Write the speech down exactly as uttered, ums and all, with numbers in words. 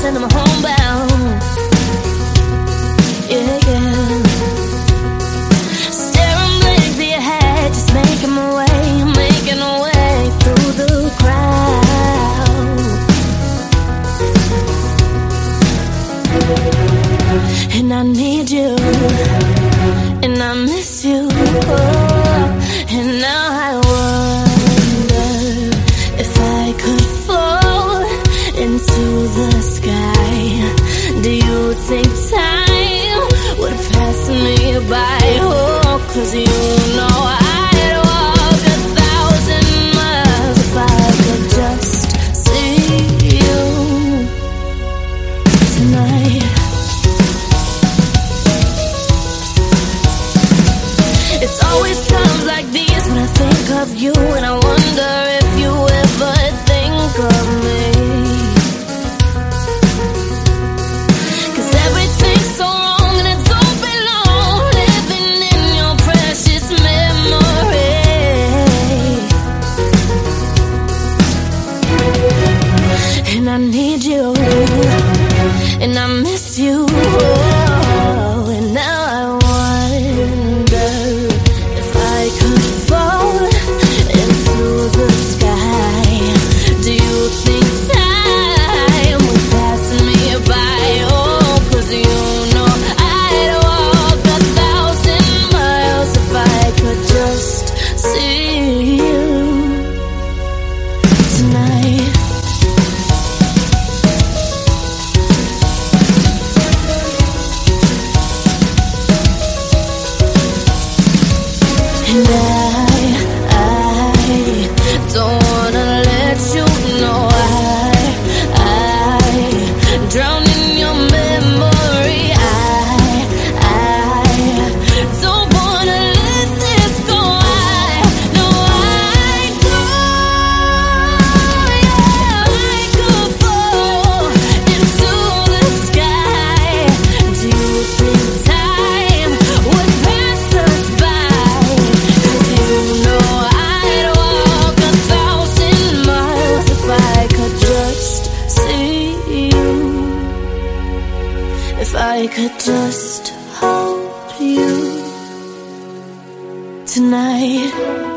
and I'm homebound. Yeah, yeah. Staring blankly ahead, just making my way, making my way through the crowd. And I need you, and I miss you, oh, and now I wonder if I could fall into the sky. Do you think time would pass me by? Oh, 'cause you know I'd walk a thousand miles if I could just see you tonight. It's always times like these when I think of you, and I wonder if you ever think of me. 'Cause everything's so wrong and it don't belong, living in your precious memory. And I need you, and I miss you, oh, and now I wonder if I could fall into the sky. Do you think time would pass me by? Oh, 'cause you know I'd walk a thousand miles if I could just see you tonight. And I, I don't wanna let you know I, I drown in your memory. I, I don't wanna let this go. I know I could, yeah, I could fall into the sky. Do you think time would pass us by? If I could just hold you tonight.